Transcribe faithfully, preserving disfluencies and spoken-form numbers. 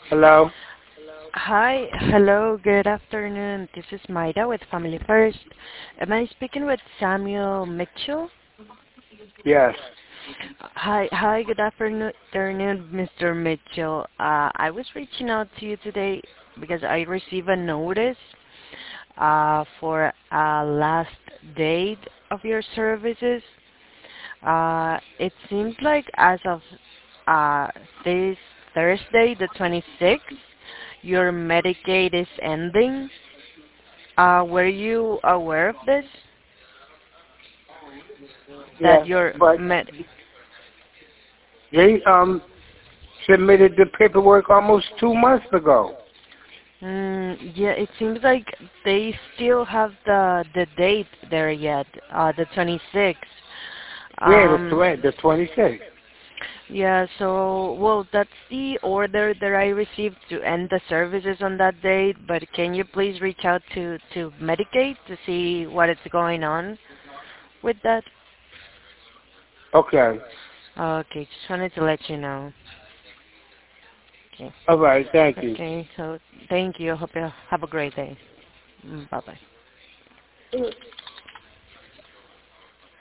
Hello? Hi, hello, good afternoon. This is Maida with Family First. Am I speaking with Samuel Mitchell? Yes. Hi, hi, good afternoon, afternoon, mister Mitchell. Uh, I was reaching out to you today because I received a notice uh, for a last date of your services. Uh, it seems like as of uh, this Thursday, the twenty-sixth, your Medicaid is ending. Uh, were you aware of this? That Yes. your But med they um submitted the paperwork almost two months ago. mm, yeah, it seems like they still have the the date there yet, uh, the twenty-sixth. Yeah, the Um, tw- the twenty-sixth. yeah, so well, that's the order that I received to end the services on that date. But can you please reach out to to Medicaid to see what is going on with that? Okay. Okay, just wanted to let you know. Okay. All right. Thank you. Okay, so thank you. Hope you have a great day. Bye bye.